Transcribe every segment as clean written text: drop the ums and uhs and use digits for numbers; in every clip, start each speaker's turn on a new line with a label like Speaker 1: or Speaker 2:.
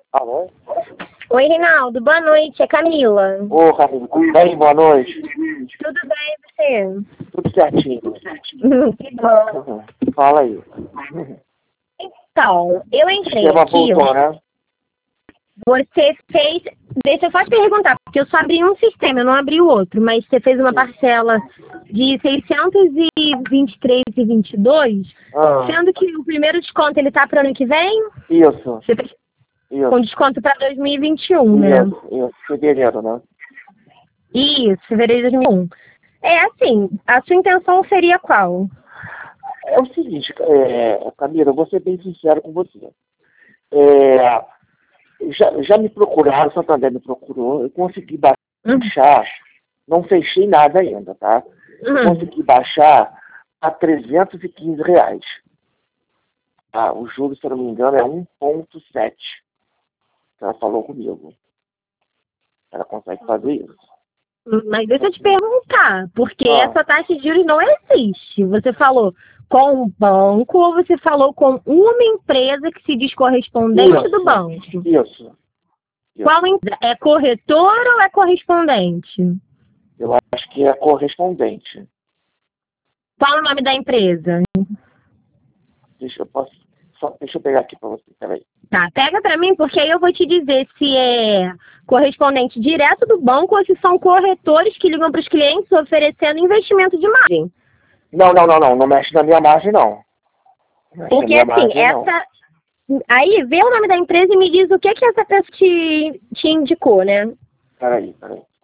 Speaker 1: Alô?
Speaker 2: Oi, Reinaldo. Boa noite. É Camila.
Speaker 1: Ô, Camila, tudo bem? Boa noite.
Speaker 2: Tudo bem, e você?
Speaker 1: Tudo certinho.
Speaker 2: Que bom.
Speaker 1: Fala aí.
Speaker 2: Então, eu entrei
Speaker 1: Sistema
Speaker 2: aqui.
Speaker 1: voltou, né?
Speaker 2: Você fez... Deixa eu só te perguntar, porque eu só abri um sistema, eu não abri o outro, mas você fez uma parcela de 623,22, sendo que o primeiro desconto ele tá para ano que vem?
Speaker 1: Isso.
Speaker 2: Você fez
Speaker 1: Isso.
Speaker 2: com desconto para 2021, né?
Speaker 1: Isso. Fevereiro, né?
Speaker 2: Isso, fevereiro de 2021. É assim, a sua intenção seria qual?
Speaker 1: É o seguinte, Camila, eu vou ser bem sincero com você. Já me procuraram, Santander me procurou, eu consegui baixar, não fechei nada ainda, tá? Consegui baixar a R$ 315. Tá? O juro, se eu não me engano, é 1,7. Ela falou comigo. Ela consegue fazer isso.
Speaker 2: Mas deixa eu te perguntar, porque essa taxa de juros não existe. Você falou com o banco ou você falou com uma empresa que se diz correspondente do banco?
Speaker 1: Isso.
Speaker 2: Qual é corretora ou é correspondente?
Speaker 1: Eu acho que é correspondente.
Speaker 2: Qual é o nome da empresa?
Speaker 1: Deixa eu pegar aqui para você, peraí.
Speaker 2: Tá, pega para mim, porque aí eu vou te dizer se é correspondente direto do banco ou se são corretores que ligam para os clientes oferecendo investimento de margem.
Speaker 1: Não mexe na minha margem, não.
Speaker 2: Porque assim, aí vê o nome da empresa e me diz o que essa pessoa te indicou, né?
Speaker 1: Peraí.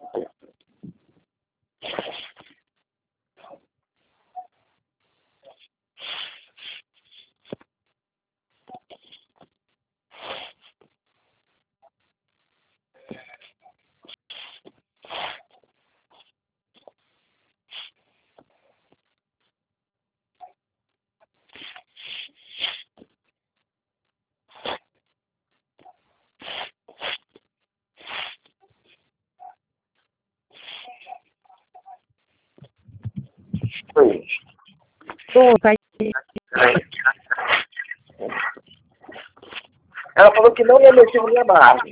Speaker 1: Ela falou que não ia mexer na minha margem.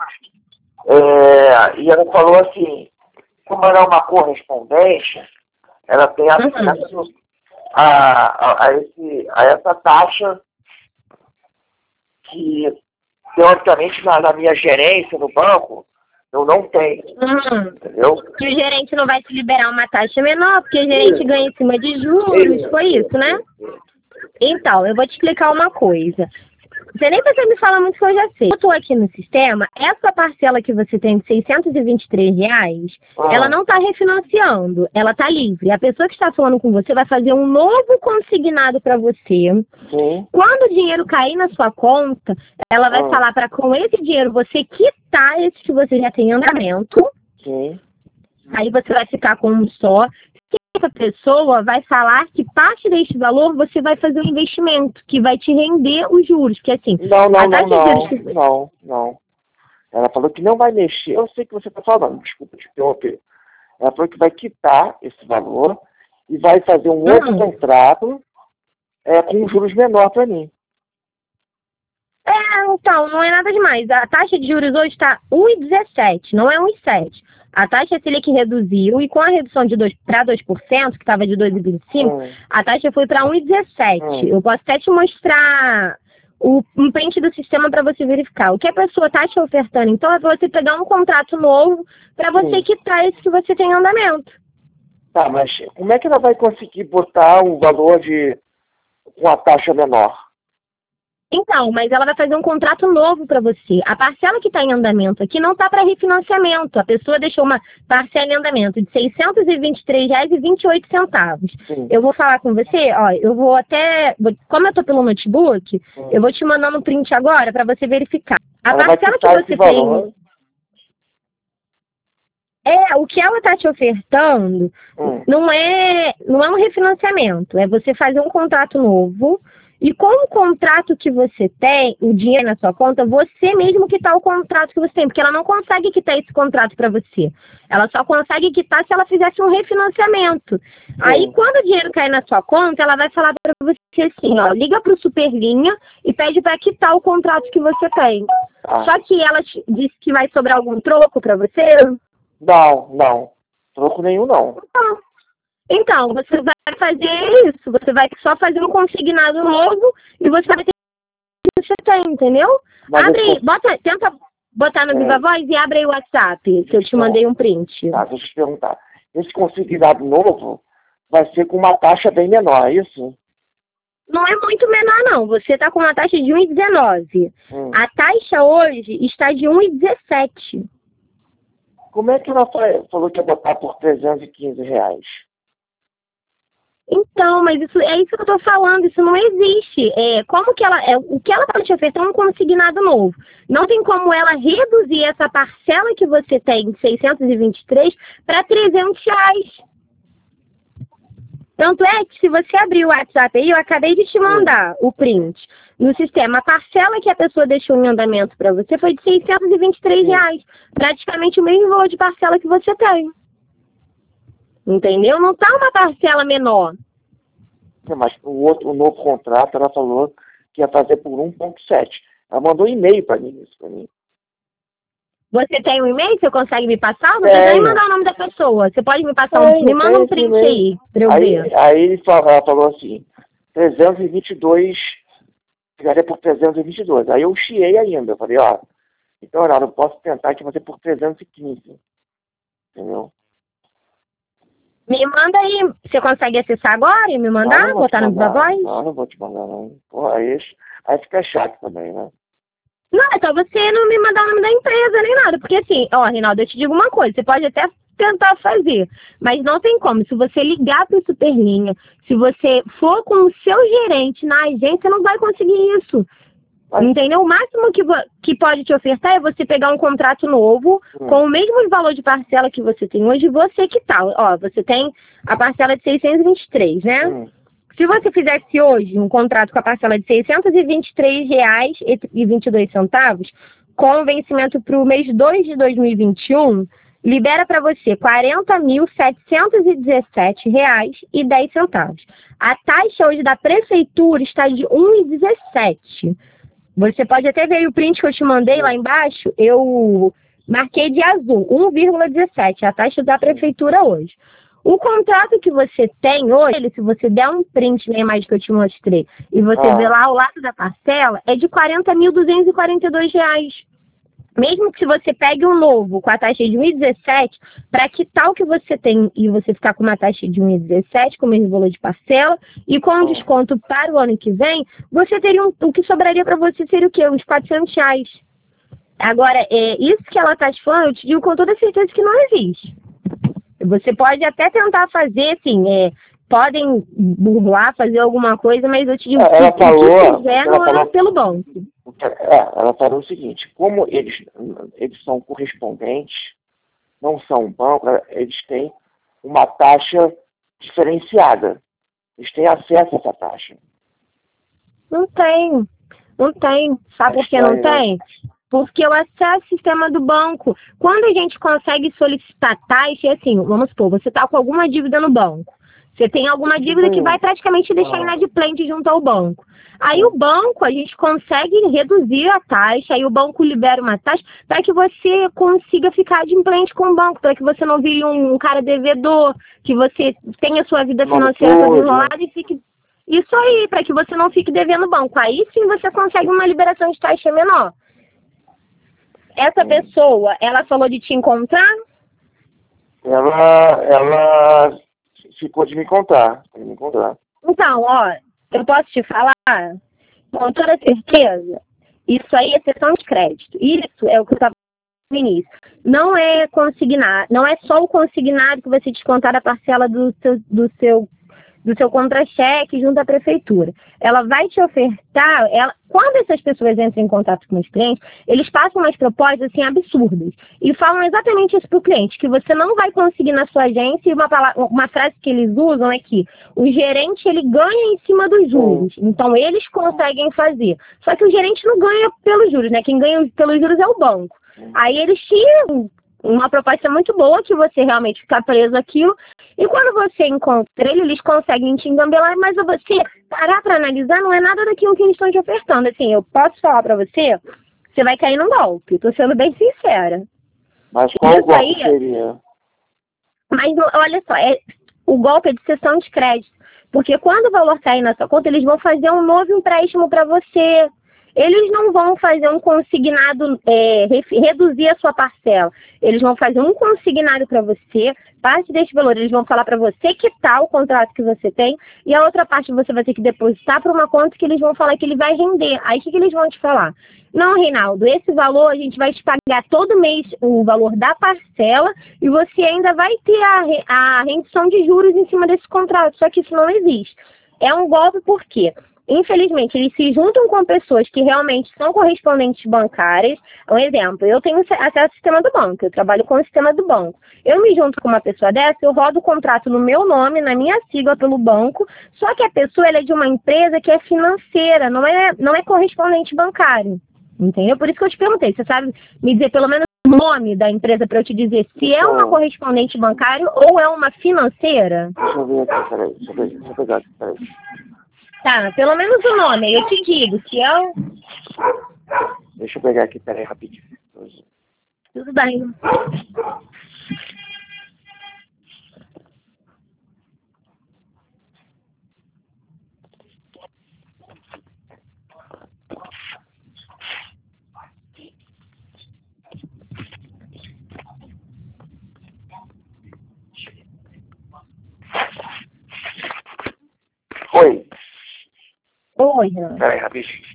Speaker 1: E ela falou assim, como era uma correspondência, ela tem acesso a essa taxa que, teoricamente, na minha gerência no banco, eu não tenho. Entendeu?
Speaker 2: Que o gerente não vai te liberar uma taxa menor, porque o gerente ganha em cima de juros, foi isso, né? Então, eu vou te explicar uma coisa. Você nem precisa me falar muito que eu já sei. Eu estou aqui no sistema, essa parcela que você tem de R$ 623, ela não está refinanciando, ela está livre. A pessoa que está falando com você vai fazer um novo consignado para você. Quando o dinheiro cair na sua conta, ela vai falar para com esse dinheiro você quitar esse que você já tem em andamento. Aí você vai ficar com um só. Essa pessoa vai falar que parte deste valor você vai fazer um investimento que vai te render os juros, porque assim...
Speaker 1: Não. Ela falou que não vai mexer. Eu sei que você está falando, desculpa te interromper. Ela falou que vai quitar esse valor e vai fazer um outro contrato com juros menor para mim.
Speaker 2: Então, não é nada demais. A taxa de juros hoje está 1,17, não é 1,7. A taxa Selic reduziu e com a redução de 2 para 2%, que estava de 2,25, a taxa foi para 1,17. Eu posso até te mostrar um print do sistema para você verificar. O que a pessoa está te ofertando, então, é você pegar um contrato novo para você quitar esse que você tem em andamento.
Speaker 1: Tá, mas como é que ela vai conseguir botar um valor com a taxa menor?
Speaker 2: Então, mas ela vai fazer um contrato novo para você. A parcela que está em andamento aqui não está para refinanciamento. A pessoa deixou uma parcela em andamento de R$ 623,28. Eu vou falar com você, eu vou até... Como eu estou pelo notebook, eu vou te mandar no print agora para você verificar. A parcela que você tem... O que ela está te ofertando não é um refinanciamento. É você fazer um contrato novo. E com o contrato que você tem, o dinheiro na sua conta, você mesmo quitar o contrato que você tem, porque ela não consegue quitar esse contrato para você. Ela só consegue quitar se ela fizesse um refinanciamento. Aí, quando o dinheiro cair na sua conta, ela vai falar para você assim, liga para o Superlinha e pede para quitar o contrato que você tem.
Speaker 1: Ah.
Speaker 2: Só que ela disse que vai sobrar algum troco para você?
Speaker 1: Não. Troco nenhum, não.
Speaker 2: Então, você vai fazer isso. Você vai só fazer um consignado novo e você vai ter o que você tem, entendeu?
Speaker 1: Mas
Speaker 2: Abre aí, tenta botar no Viva Voz e abre aí o WhatsApp, que eu te mandei um print.
Speaker 1: Tá, deixa eu te perguntar. Esse consignado novo vai ser com uma taxa bem menor, é isso?
Speaker 2: Não é muito menor, não. Você está com uma taxa de 1,19. A taxa hoje está de 1,17.
Speaker 1: Como é que ela falou que ia botar por R$315?
Speaker 2: Então, mas é isso que eu estou falando, isso não existe. O que ela pode te ofertar é um consignado novo. Não tem como ela reduzir essa parcela que você tem de 623 para R$300. Tanto é que se você abrir o WhatsApp aí, eu acabei de te mandar o print no sistema. A parcela que a pessoa deixou em andamento para você foi de R$623. Praticamente o mesmo valor de parcela que você tem. Entendeu? Não está uma parcela menor.
Speaker 1: Mas o novo contrato, ela falou que ia fazer por 1,7. Ela mandou um e-mail para mim, isso para mim.
Speaker 2: Você tem um e-mail? Você consegue me passar? Não precisa nem mandar o nome da pessoa. Você pode me passar me manda um print aí, pra eu ver.
Speaker 1: Aí ela falou assim, 322, ficaria por 322. Aí eu chiei ainda, eu falei, então, eu posso tentar que fazer por 315. Entendeu?
Speaker 2: Me manda aí. Você consegue acessar agora e me mandar? Botar no Viva Voz?
Speaker 1: Não vou te mandar, não. Porra, aí fica chato também, né?
Speaker 2: Não, é só você não me mandar o nome da empresa nem nada. Porque assim, Reinaldo, eu te digo uma coisa. Você pode até tentar fazer, mas não tem como. Se você ligar para o Superlinha, se você for com o seu gerente na agência, não vai conseguir isso. Entendeu? O máximo que pode te ofertar é você pegar um contrato novo com o mesmo valor de parcela que você tem hoje, você que tal. Você tem a parcela de 623, né? Se você fizesse hoje um contrato com a parcela de R$623,22, com vencimento para o mês 2 de 2021, libera para você R$ 40.717,10. A taxa hoje da prefeitura está de 1,17. Você pode até ver aí o print que eu te mandei lá embaixo, eu marquei de azul, 1,17, a taxa da prefeitura hoje. O contrato que você tem hoje, se você der um print na imagem que eu te mostrei, e você ver lá ao lado da parcela, é de R$ 40.242. Mesmo que você pegue um novo com a taxa de 1,17, para quitar o que você tem e você ficar com uma taxa de 1,17, com o mesmo valor de parcela, e com um desconto para o ano que vem, você teria o que sobraria para você seria o quê? Uns R$400. Agora, isso que ela está te falando, eu te digo com toda certeza que não existe. Você pode até tentar fazer, assim, podem burlar, fazer alguma coisa, mas eu te digo que o que fizer não é pelo banco.
Speaker 1: Ela falou o seguinte, como eles são correspondentes, não são um banco, eles têm uma taxa diferenciada. Eles têm acesso a essa taxa.
Speaker 2: Não tem. Sabe por que não tem? Porque o acesso ao sistema do banco, quando a gente consegue solicitar taxa, assim, vamos supor, você está com alguma dívida no banco. Você tem alguma dívida que vai praticamente deixar inadimplente junto ao banco. Aí o banco, a gente consegue reduzir a taxa, aí o banco libera uma taxa para que você consiga ficar adimplente com o banco, para que você não vire um cara devedor, que você tenha sua vida financeira toda enrolada e fique... Isso aí, para que você não fique devendo o banco. Aí sim você consegue uma liberação de taxa menor. Essa pessoa, ela falou de te encontrar?
Speaker 1: Ela ficou de me encontrar.
Speaker 2: Então, eu posso te falar, com toda certeza, isso aí é sessão de crédito. Isso é o que eu estava no início. Não é consignado, não é só o consignado que vai se descontar da parcela do seu contra-cheque junto à prefeitura. Ela vai te ofertar, quando essas pessoas entram em contato com os clientes, eles passam umas propostas assim absurdas e falam exatamente isso para o cliente, que você não vai conseguir na sua agência, e uma frase que eles usam é que o gerente ele ganha em cima dos juros, então eles conseguem fazer. Só que o gerente não ganha pelos juros, né? Quem ganha pelos juros é o banco. Aí eles tiram uma proposta muito boa que você realmente fica preso àquilo. E quando você encontra eles conseguem te engambelar, mas você parar para analisar não é nada daquilo que eles estão te ofertando. Assim, eu posso falar para você, você vai cair num golpe. Tô sendo bem sincera.
Speaker 1: Mas qual
Speaker 2: Isso
Speaker 1: golpe
Speaker 2: aí,
Speaker 1: seria?
Speaker 2: mas olha só, o golpe é de cessão de crédito. Porque quando o valor cair na sua conta, eles vão fazer um novo empréstimo para você. Eles não vão fazer um consignado, reduzir a sua parcela. Eles vão fazer um consignado para você, parte desse valor eles vão falar para você quitar o contrato que você tem, e a outra parte você vai ter que depositar para uma conta que eles vão falar que ele vai render. Aí o que eles vão te falar? Não, Reinaldo, esse valor a gente vai te pagar todo mês o valor da parcela e você ainda vai ter a rendição de juros em cima desse contrato. Só que isso não existe. É um golpe por quê? Infelizmente, eles se juntam com pessoas que realmente são correspondentes bancárias. Um exemplo, eu tenho acesso ao sistema do banco, eu trabalho com o sistema do banco. Eu me junto com uma pessoa dessa, eu rodo o contrato no meu nome, na minha sigla pelo banco, só que a pessoa ela é de uma empresa que é financeira, não é correspondente bancário. Entendeu? Por isso que eu te perguntei, você sabe me dizer pelo menos o nome da empresa para eu te dizer se é uma correspondente bancário ou é uma financeira?
Speaker 1: Deixa eu ver aqui, peraí. Deixa eu pegar aqui, peraí.
Speaker 2: Tá, pelo menos o nome, eu te digo, se é o...
Speaker 1: Deixa eu pegar aqui, peraí, rapidinho.
Speaker 2: Tudo bem.
Speaker 1: Oi.
Speaker 2: Oi, Renan.
Speaker 1: Peraí, rapidinho.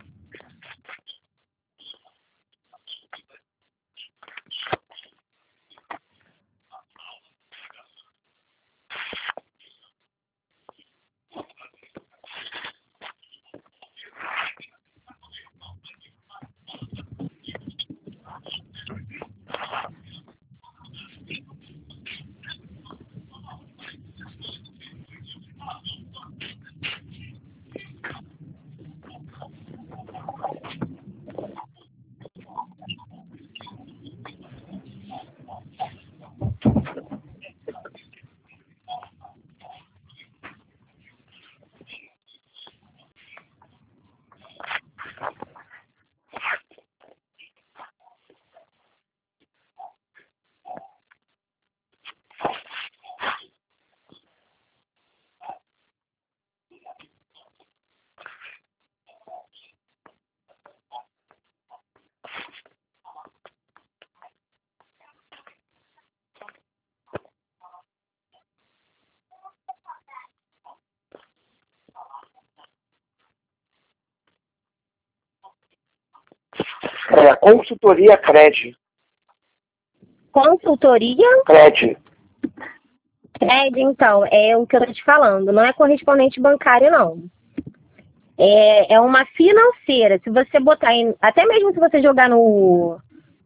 Speaker 1: Consultoria Cred.
Speaker 2: Consultoria?
Speaker 1: Cred.
Speaker 2: Cred, então, é o que eu tô te falando, não é correspondente bancário, não. É uma financeira. Se você botar até mesmo se você jogar no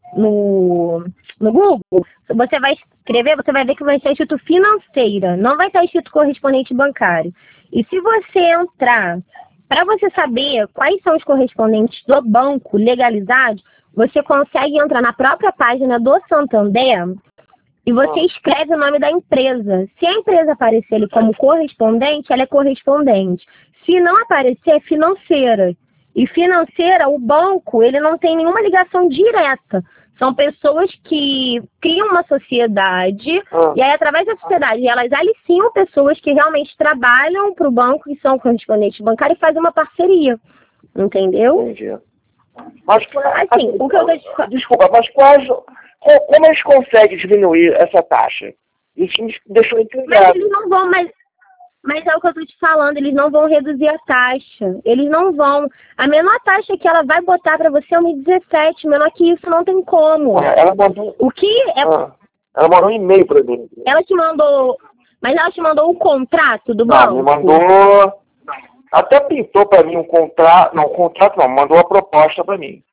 Speaker 2: Google, você vai escrever, você vai ver que vai estar escrito financeira, não vai estar escrito correspondente bancário. E se você entrar, para você saber quais são os correspondentes do banco legalizados, você consegue entrar na própria página do Santander e você escreve o nome da empresa. Se a empresa aparecer ali como correspondente, ela é correspondente. Se não aparecer, é financeira. E financeira, o banco, ele não tem nenhuma ligação direta. São pessoas que criam uma sociedade, e aí através da sociedade elas aliciam pessoas que realmente trabalham para o banco, que são correspondentes bancários, e fazem uma parceria. Entendeu?
Speaker 1: Entendi. Mas,
Speaker 2: assim, o que eu tô...
Speaker 1: Desculpa, mas como eles conseguem diminuir essa taxa? Isso me deixou intrigado.
Speaker 2: Mas eles não vão, mas é o que eu tô te falando, eles não vão reduzir a taxa. Eles não vão. A menor taxa que ela vai botar para você é 1,17. Menor que isso não tem como.
Speaker 1: Ela mandou...
Speaker 2: O que é...
Speaker 1: Ela mandou um e-mail para mim.
Speaker 2: Ela te mandou... Mas ela te mandou o contrato do
Speaker 1: Não,
Speaker 2: banco?
Speaker 1: me mandou... Até pintou para mim um contrato... Não, contrato não. Mandou uma proposta para mim.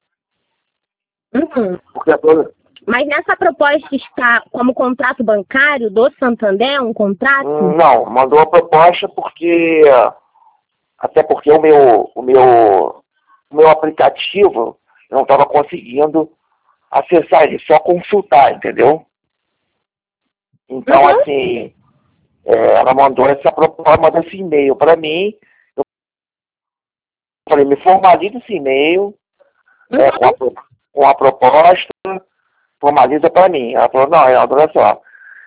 Speaker 1: Porque
Speaker 2: Mas nessa proposta está como contrato bancário do Santander, um contrato?
Speaker 1: Não, mandou a proposta porque... Até porque o meu aplicativo eu não estava conseguindo acessar ele, só consultar, entendeu? Então, assim, ela mandou essa proposta, mandou esse e-mail para mim. Eu falei, me formaliza esse e-mail, com a proposta, formaliza para mim. Ela falou, não, Reinaldo, olha só,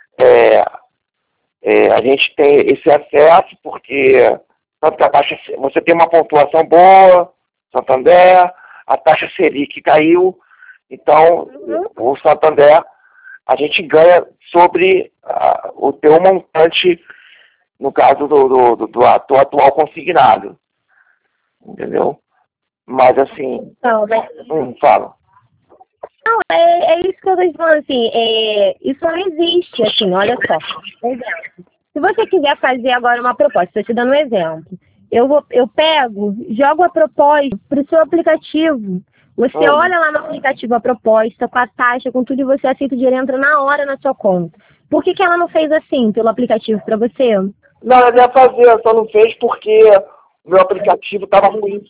Speaker 1: a gente tem esse acesso porque tanto que a taxa, você tem uma pontuação boa, Santander, a taxa Selic caiu, então o Santander, a gente ganha sobre o teu montante, no caso do atual consignado, entendeu? Mas assim,
Speaker 2: Não, mas...
Speaker 1: fala.
Speaker 2: Não, é isso que eu tô falando, assim, isso não existe, assim, olha só. Exemplo. Se você quiser fazer agora uma proposta, estou te dando um exemplo. Eu pego, jogo a proposta para o seu aplicativo. Você olha lá no aplicativo a proposta, com a taxa, com tudo, e você aceita o dinheiro, entra na hora na sua conta. Por que ela não fez assim, pelo aplicativo, para você?
Speaker 1: Não, ela ia fazer, só não fez porque o meu aplicativo estava ruim.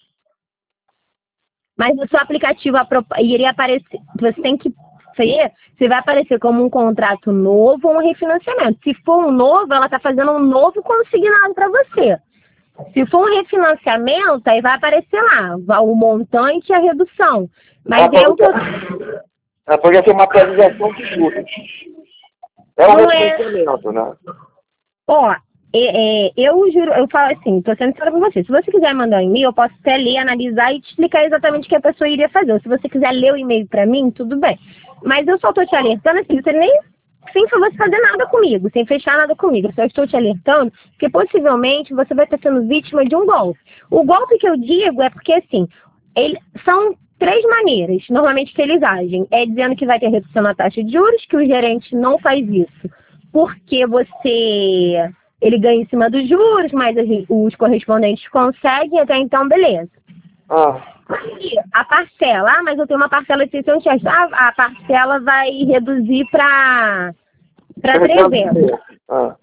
Speaker 2: Mas no seu aplicativo iria aparecer, você tem que ver se vai aparecer como um contrato novo ou um refinanciamento. Se for um novo, ela está fazendo um novo consignado para você. Se for um refinanciamento, aí vai aparecer lá o montante e a redução. Mas
Speaker 1: ela poderia ser uma atualização de juros. É um refinanciamento, né?
Speaker 2: Ó, eu juro, eu falo assim, estou sendo sincera com você. Se você quiser mandar um e-mail, eu posso até ler, analisar e te explicar exatamente o que a pessoa iria fazer. Ou se você quiser ler o e-mail para mim, tudo bem. Mas eu só estou te alertando assim, você nem sem você fazer nada comigo, sem fechar nada comigo. Eu só estou te alertando porque possivelmente você vai estar sendo vítima de um golpe. O golpe que eu digo é porque assim, são 3 maneiras, normalmente, que eles agem. É dizendo que vai ter redução na taxa de juros, que o gerente não faz isso porque ele ganha em cima dos juros, mas os correspondentes conseguem, até então, beleza. E a parcela, mas eu tenho uma parcela de 600 reais. A parcela vai reduzir para 300. O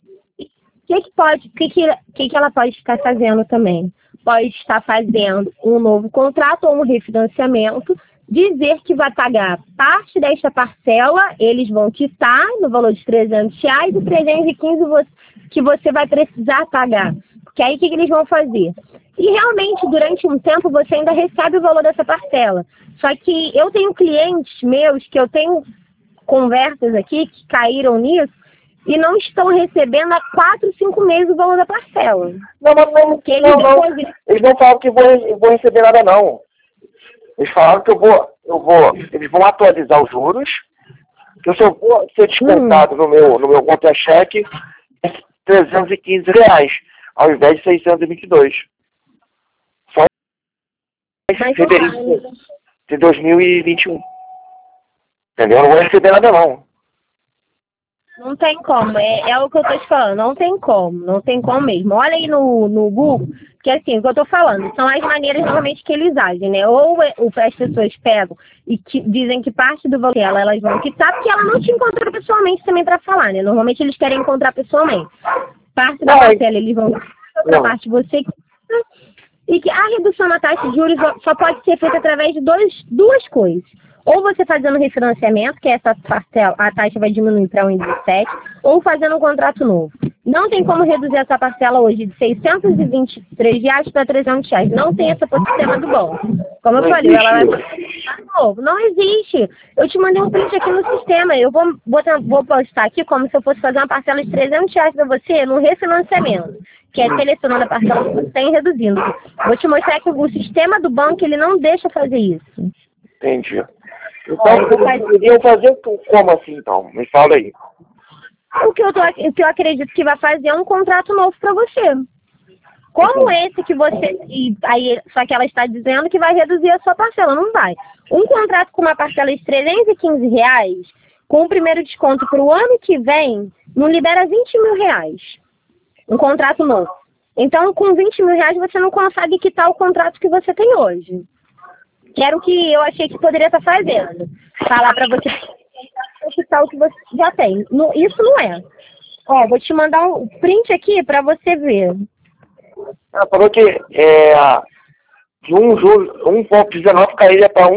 Speaker 2: que ela pode estar fazendo também? Pode estar fazendo um novo contrato ou um refinanciamento, dizer que vai pagar parte desta parcela, eles vão quitar no valor de 300 reais e 315 que você vai precisar pagar. Porque aí o que eles vão fazer? E realmente, durante um tempo, você ainda recebe o valor dessa parcela. Só que eu tenho clientes meus que eu tenho conversas aqui que caíram nisso e não estão recebendo há 4, 5 meses o valor da parcela.
Speaker 1: Eles não falam que vou receber nada, não. Eles falaram que eles vão atualizar os juros, que eu só vou ser descontado no meu contra-cheque R$315, ao invés de 622. Só em fevereiro de 2021. Entendeu? Não vou receber nada, não.
Speaker 2: Não tem como, é o que eu tô te falando, não tem como mesmo. Olha aí no Google, que assim, o que eu tô falando, são as maneiras normalmente que eles agem, né? Ou as pessoas pegam e dizem que parte do valor dela elas vão quitar, porque ela não te encontrou pessoalmente também pra falar, né? Normalmente eles querem encontrar pessoalmente. Parte da parcela eles vão quitar, outra parte você quita. E que a redução na taxa de juros só pode ser feita através de duas coisas. Ou você fazendo refinanciamento, que essa parcela, a taxa vai diminuir para 1,17, ou fazendo um contrato novo. Não tem como reduzir essa parcela hoje de R$623 para R$300. Não tem essa possibilidade do banco. Como eu falei, ela vai fazer novo. Não existe. Eu te mandei um print aqui no sistema. Eu vou postar aqui como se eu fosse fazer uma parcela de R$300 para você no refinanciamento, que é selecionando a parcela que você tem e reduzindo. Vou te mostrar que o sistema do banco ele não deixa fazer isso.
Speaker 1: Entendi. Então, iriam fazer como assim, então? Me fala aí.
Speaker 2: O que eu acredito que vai fazer é um contrato novo para você. Como esse que você... Só que ela está dizendo que vai reduzir a sua parcela. Não vai. Um contrato com uma parcela de R$315, com o primeiro desconto para o ano que vem, não libera R$20 mil. Um contrato novo. Então, com R$20 mil, você não consegue quitar o contrato que você tem hoje. Que era o que eu achei que poderia estar fazendo. Falar para você quitar o que você já tem. Isso não é. Ó, vou te mandar um print aqui para você ver.
Speaker 1: Ela falou que de 1,19 cairia para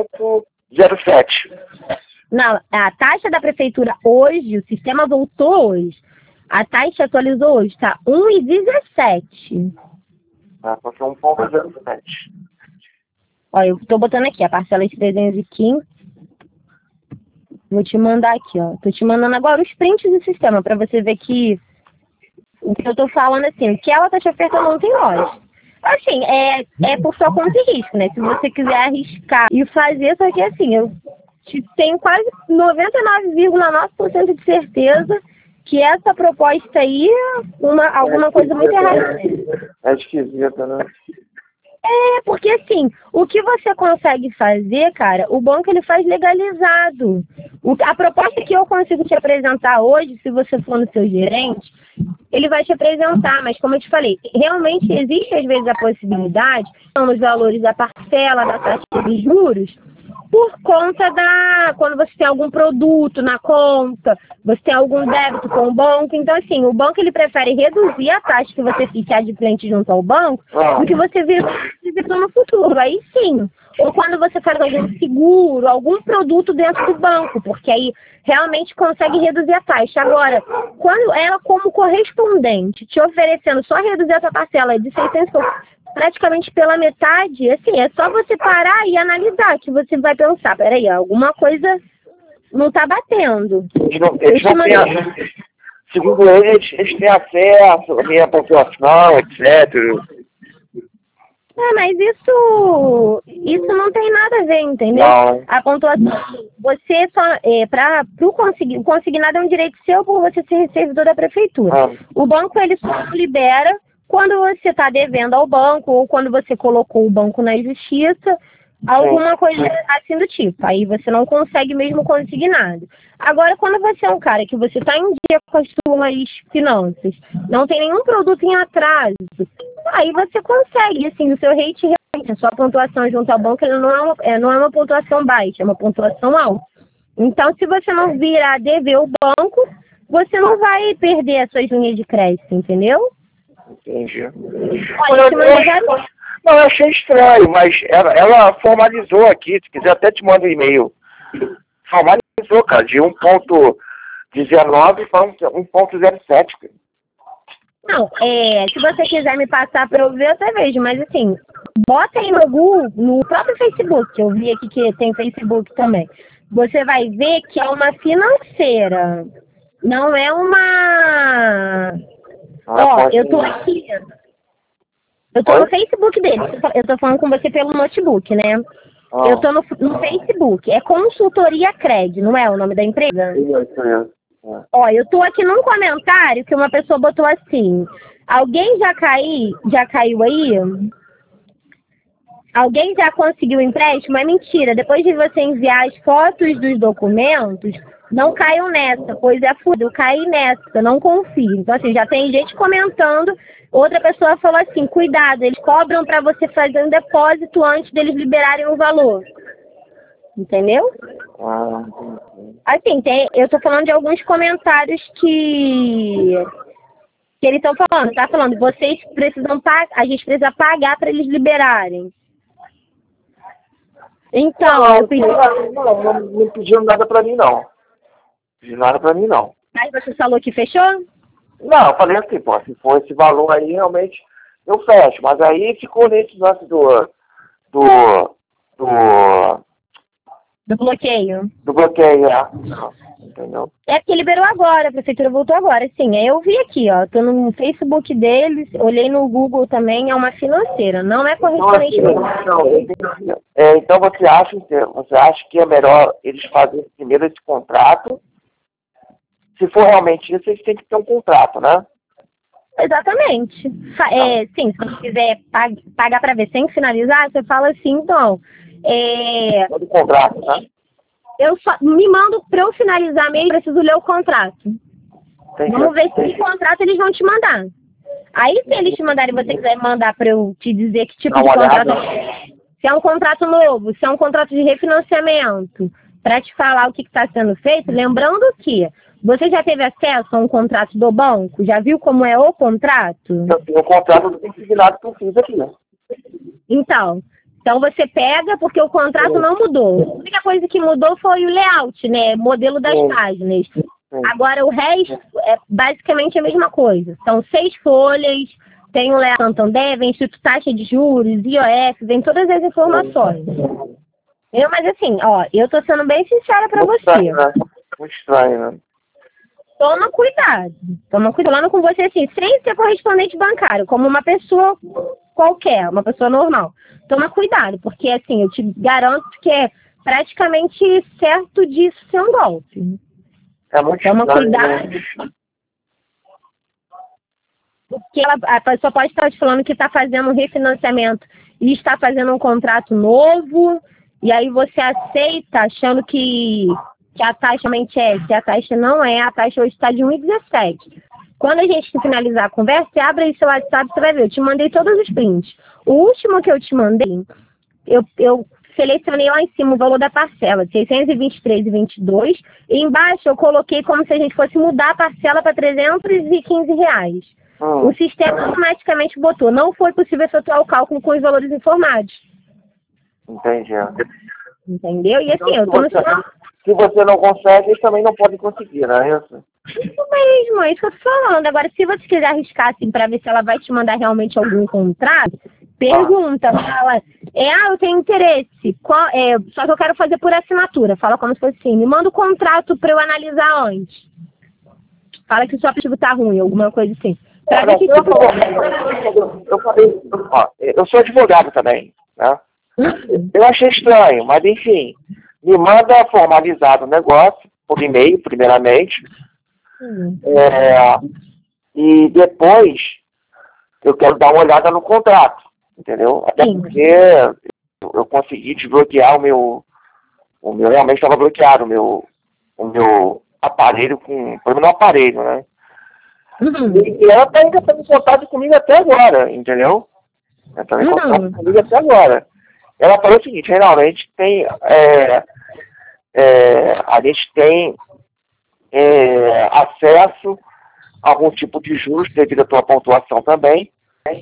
Speaker 1: 1,07.
Speaker 2: Não, a taxa da prefeitura hoje, o sistema voltou hoje. A taxa atualizou hoje, tá 1,17.
Speaker 1: Pode ser 1,07.
Speaker 2: Ó, eu tô botando aqui a parcela de 315. Vou te mandar aqui, ó. Tô te mandando agora os prints do sistema pra você ver que o que eu tô falando, assim, o que ela tá te ofertando não tem loja. Assim, é por sua conta e risco, né? Se você quiser arriscar e fazer, só que assim, eu tenho quase 99,9% de certeza que essa proposta aí é alguma coisa muito errada.
Speaker 1: É esquisita, né?
Speaker 2: Porque assim, o que você consegue fazer, cara, o banco ele faz legalizado. A proposta que eu consigo te apresentar hoje, se você for no seu gerente, ele vai te apresentar, mas como eu te falei, realmente existe às vezes a possibilidade, nos valores da parcela, da taxa de juros, por conta quando você tem algum produto na conta, você tem algum débito com o banco. Então, assim, o banco ele prefere reduzir a taxa que você fica adimplente junto ao banco do que você vir no futuro. Aí sim. Ou quando você faz algum seguro, algum produto dentro do banco, porque aí realmente consegue reduzir a taxa. Agora, quando ela, como correspondente, te oferecendo só reduzir essa parcela de 600 praticamente pela metade, assim, é só você parar e analisar, que você vai pensar, peraí, alguma coisa não tá batendo.
Speaker 1: Segundo eles têm acesso à minha população, etc.
Speaker 2: Mas isso não tem nada a ver, entendeu?
Speaker 1: Não.
Speaker 2: A pontuação, você só, o consignado é um direito seu por você ser servidor da prefeitura. O banco, ele só libera quando você está devendo ao banco ou quando você colocou o banco na justiça, alguma coisa assim do tipo. Aí você não consegue mesmo consignado. Agora, quando você é um cara que você está em dia com as suas finanças, não tem nenhum produto em atraso, aí você consegue, assim, o seu rate realmente, a sua pontuação junto ao banco, ele não é uma pontuação baixa, é uma pontuação alta. Então, se você não vir a dever o banco, você não vai perder as suas linhas de crédito, entendeu?
Speaker 1: Entendi.
Speaker 2: Não,
Speaker 1: eu achei estranho, mas ela formalizou aqui, se quiser até te manda um e-mail. Formalizou, cara, de 1.19 para 1.07.
Speaker 2: Não, se você quiser me passar para eu ver, eu até vejo, mas assim, bota aí no Google, no próprio Facebook, que eu vi aqui que tem Facebook também. Você vai ver que é uma financeira, não é uma... eu tô aqui. Eu tô no Facebook dele. Eu tô falando com você pelo notebook, né? Eu tô no Facebook. É Consultoria Cred, não é o nome da empresa? Eu tô aqui num comentário que uma pessoa botou assim: alguém já caiu aí? Alguém já conseguiu empréstimo? É mentira. Depois de você enviar as fotos dos documentos, não caiam nessa, pois é fudido, eu caí nessa, não confio. Então, assim, já tem gente comentando. Outra pessoa falou assim, cuidado, eles cobram para você fazer um depósito antes deles liberarem o valor. Entendeu? Assim, eu tô falando de alguns comentários que eles estão falando. Tá falando, vocês precisam pagar, a gente precisa pagar para eles liberarem. Então, eu pedi...
Speaker 1: Não pediram nada pra mim, não. Pediram nada pra mim, não.
Speaker 2: Mas você falou que fechou?
Speaker 1: Não, eu falei assim, pô, se for esse valor aí, realmente eu fecho. Mas aí ficou nesse lance do
Speaker 2: bloqueio.
Speaker 1: Do bloqueio, entendeu?
Speaker 2: É porque liberou agora, a prefeitura voltou agora, sim. Eu vi aqui, ó, tô no Facebook deles, olhei no Google também, é uma financeira, não é correspondente.
Speaker 1: Então você acha que é melhor eles fazerem primeiro esse contrato? Se for realmente isso, eles têm que ter um contrato, né?
Speaker 2: Exatamente. Sim, se você quiser pagar para ver sem finalizar, você fala assim, então...
Speaker 1: Todo contrato, né?
Speaker 2: Me mando para eu finalizar mesmo, preciso ler o contrato.
Speaker 1: Entendi.
Speaker 2: Vamos ver se contrato eles vão te mandar. Aí, se eles te mandarem, você quiser mandar para eu te dizer que tipo de contrato é. Se é um contrato novo, se é um contrato de refinanciamento, para te falar o que está sendo feito, lembrando que você já teve acesso a um contrato do banco? Já viu como é o contrato?
Speaker 1: Eu tenho o contrato do consignado que eu fiz aqui, né?
Speaker 2: Então você pega, porque o contrato não mudou. A única coisa que mudou foi o layout, né? Modelo das páginas. Agora, o resto é basicamente a mesma coisa. São 6 folhas, tem o Leal Santander, vem Instituto Taxa de Juros, IOF, vem todas as informações. Mas assim, ó, eu tô sendo bem sincera pra você.
Speaker 1: Estranho, né? Muito estranho, né?
Speaker 2: Toma cuidado falando com você assim, sem ser correspondente bancário, como uma pessoa qualquer, uma pessoa normal. Toma cuidado, porque assim, eu te garanto que é praticamente certo disso ser um golpe.
Speaker 1: É muito
Speaker 2: Toma
Speaker 1: estranho,
Speaker 2: cuidado.
Speaker 1: né?
Speaker 2: Porque a pessoa pode estar te falando que está fazendo um refinanciamento e está fazendo um contrato novo, e aí você aceita achando que a taxa realmente é, se a taxa não é, a taxa hoje está de 1,17. Quando a gente finalizar a conversa, você abre aí seu WhatsApp, você vai ver, eu te mandei todos os prints. O último que eu te mandei, eu selecionei lá em cima o valor da parcela, de 623,22, e embaixo eu coloquei como se a gente fosse mudar a parcela para R$315. O sistema automaticamente botou, não foi possível efetuar o cálculo com os valores informados.
Speaker 1: Entendi.
Speaker 2: Entendeu? E assim,
Speaker 1: Então,
Speaker 2: eu tô no
Speaker 1: se você não consegue, eles também não podem conseguir, não é isso?
Speaker 2: Isso mesmo, é isso que eu tô falando. Agora, se você quiser arriscar assim pra ver se ela vai te mandar realmente algum contrato, pergunta, fala, eu tenho interesse, só que eu quero fazer por assinatura. Fala como se fosse assim, me manda o contrato pra eu analisar antes. Fala que o seu aplicativo tá ruim, alguma coisa assim. Pra ver que tipo...
Speaker 1: Eu falei, ó, eu sou advogado também, né? Eu achei estranho, mas enfim, me manda formalizado o negócio, por e-mail, primeiramente, e depois eu quero dar uma olhada no contrato, entendeu? Até porque eu consegui desbloquear o meu realmente estava bloqueado, o meu aparelho pelo meu aparelho, né? E ela tá ainda em contato comigo até agora, entendeu? Ela tá em contato comigo até agora. Ela falou o seguinte, Reinaldo, a gente tem acesso a algum tipo de juros devido à tua pontuação também,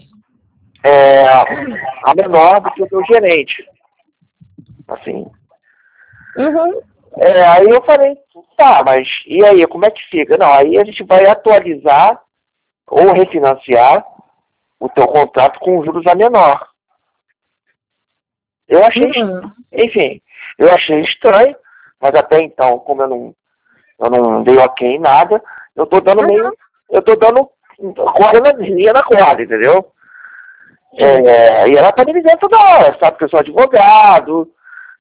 Speaker 1: a menor do que o teu gerente. Assim. Aí eu falei, tá, mas e aí, como é que fica? Não, aí a gente vai atualizar ou refinanciar o teu contrato com juros a menor. Eu achei, enfim, eu achei estranho, mas até então, como eu não dei ok em nada, eu tô dando corda na linha da corda, entendeu? E ela tá me ligando toda hora, sabe que eu sou advogado,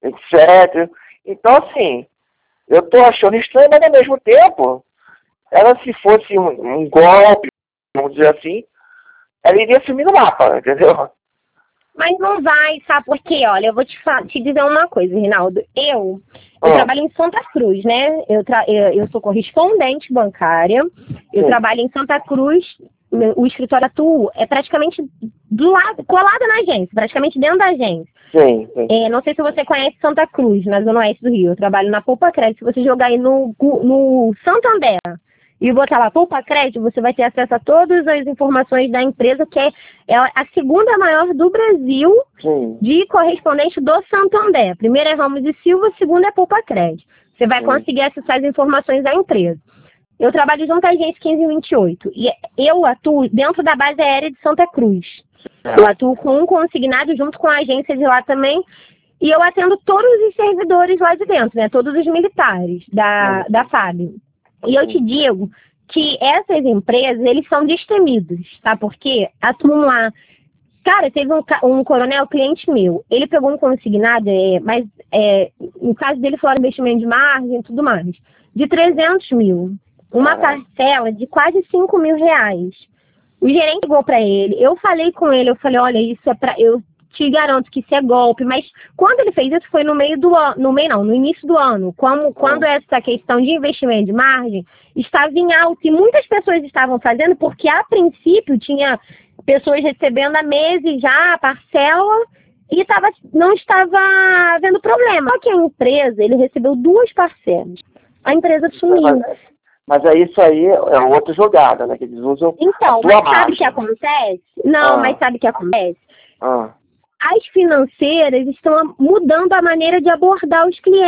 Speaker 1: etc. Então, assim, eu tô achando estranho, mas ao mesmo tempo, ela se fosse um golpe, vamos dizer assim, ela iria sumir no mapa, entendeu?
Speaker 2: Mas não vai, sabe por quê? Olha, eu vou te dizer uma coisa, Reinaldo. Eu trabalho em Santa Cruz, né? Eu sou correspondente bancária. Eu trabalho em Santa Cruz. O escritório atuo é praticamente do lado, colado na agência, praticamente dentro da agência.
Speaker 1: Sim.
Speaker 2: Não sei se você conhece Santa Cruz, na Zona Oeste do Rio. Eu trabalho na Poupa Crédito. Se você jogar aí no Santander e botar lá Poupa Crédito, você vai ter acesso a todas as informações da empresa, que é a segunda maior do Brasil de correspondente do Santander. A primeira é Ramos e Silva, a segunda é Poupa Crédito. Você vai conseguir acessar as informações da empresa. Eu trabalho junto à agência 1528 e eu atuo dentro da base aérea de Santa Cruz. Eu atuo com um consignado junto com a agência de lá também e eu atendo todos os servidores lá de dentro, né? Todos os militares da FAB. E eu te digo que essas empresas, eles são destemidos, tá? Porque atuam lá. Cara, teve um coronel, cliente meu, ele pegou um consignado, mas no caso dele falaram investimento de margem e tudo mais, de 300 mil. Uma parcela de quase 5 mil reais. O gerente ligou para ele, eu falei com ele, eu falei, olha, isso é eu te garanto que isso é golpe, mas quando ele fez isso foi no início do ano, quando essa questão de investimento de margem estava em alta e muitas pessoas estavam fazendo, porque a princípio tinha pessoas recebendo há meses já a parcela e não estava havendo problema. Só que a empresa, ele recebeu 2 parcelas. A empresa sumiu.
Speaker 1: Mas isso aí é outra jogada, né? Que eles usam.
Speaker 2: Então, mas sabe o que acontece? Não, mas sabe o que acontece? As financeiras estão mudando a maneira de abordar os clientes.